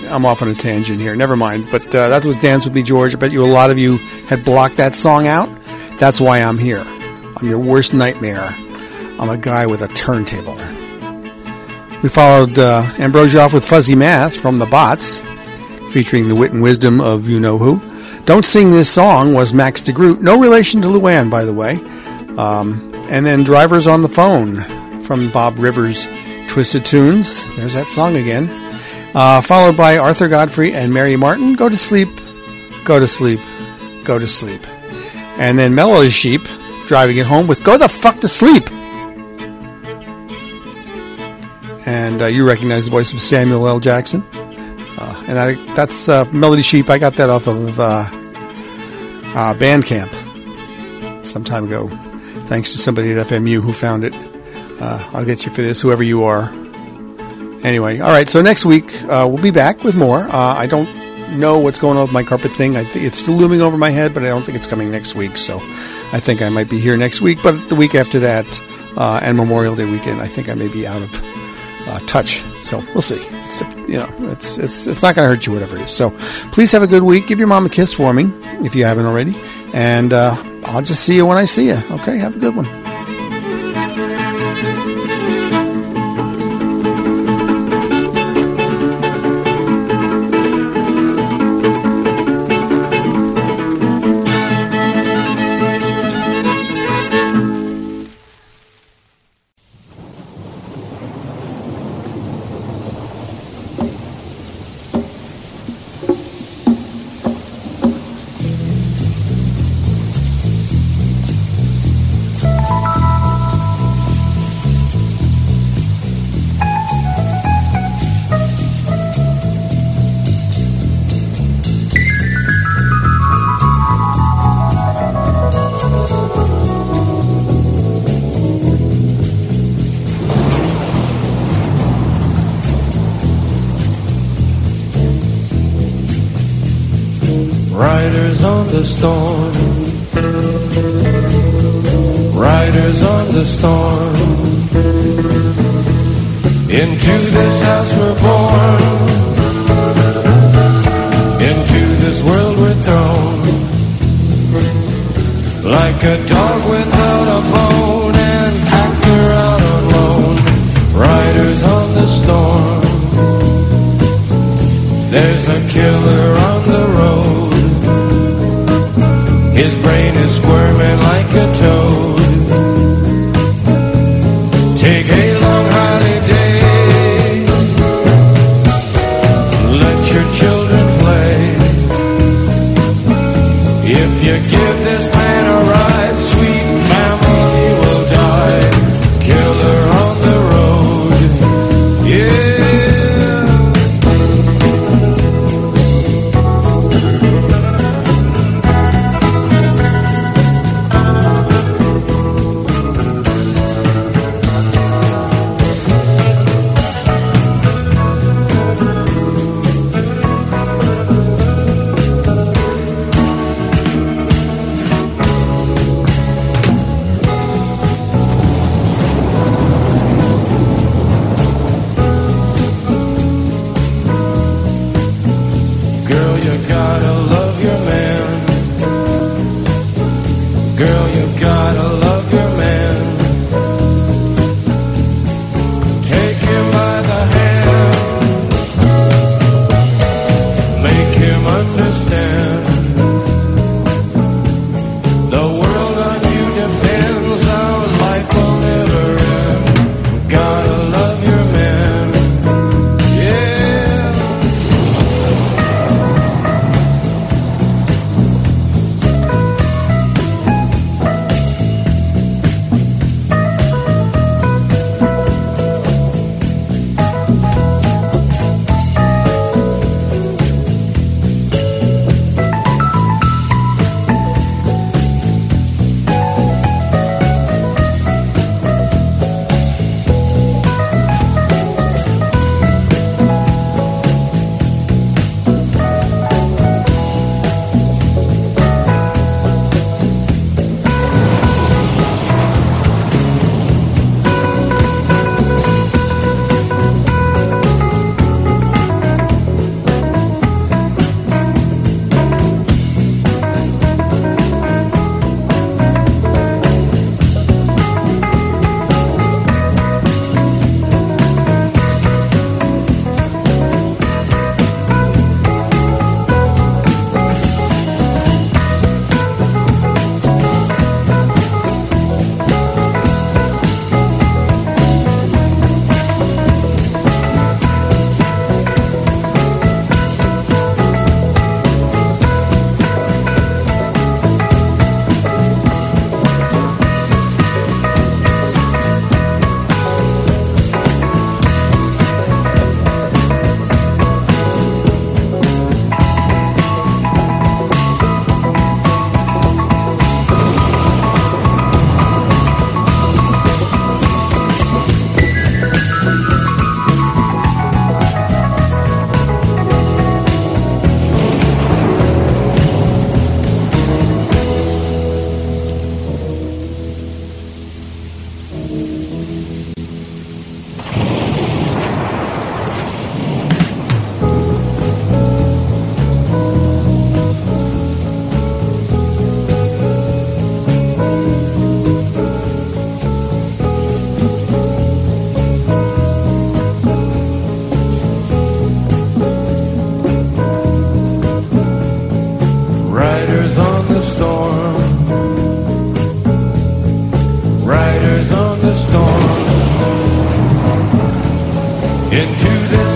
I'm off on a tangent here. Never mind. But uh, that was Dance With Me, George. I bet you a lot of you had blocked that song out. That's why I'm here. I'm your worst nightmare. I'm a guy with a turntable. We followed uh, Ambrosia off with Fuzzy Math from the Bots, featuring the wit and wisdom of you-know-who. Don't Sing This Song was Max DeGroot. No relation to Luann, by the way. Um, and then Drivers on the Phone from Bob Rivers' Twisted Tunes. There's that song again. Uh, followed by Arthur Godfrey and Mary Martin. Go to sleep, go to sleep, go to sleep. And then Melody Sheep driving it home with Go the Fuck to Sleep. And uh, you recognize the voice of Samuel L. Jackson. Uh, and I, that's uh, Melody Sheep. I got that off of uh, uh, Bandcamp some time ago. Thanks to somebody at F M U who found it. Uh, I'll get you for this, whoever you are. Anyway, all right, so next week uh, we'll be back with more. Uh, I don't know what's going on with my carpet thing. I think it's still looming over my head, but I don't think it's coming next week. So I think I might be here next week, but the week after that uh, and Memorial Day weekend, I think I may be out of uh, touch. So we'll see. It's, you know, it's it's it's not going to hurt you, whatever it is. So please have a good week. Give your mom a kiss for me if you haven't already, and uh, I'll just see you when I see you. Okay, have a good one. Riders on the storm, riders on the storm. Into this house we're born, into this world we're thrown, like a dog without a bone, and actor out on loan. Riders on the storm, there's a killer on the road. His brain is squirming like a toad. Take a long holiday, let your children play. If you give this man a ride, sweet into this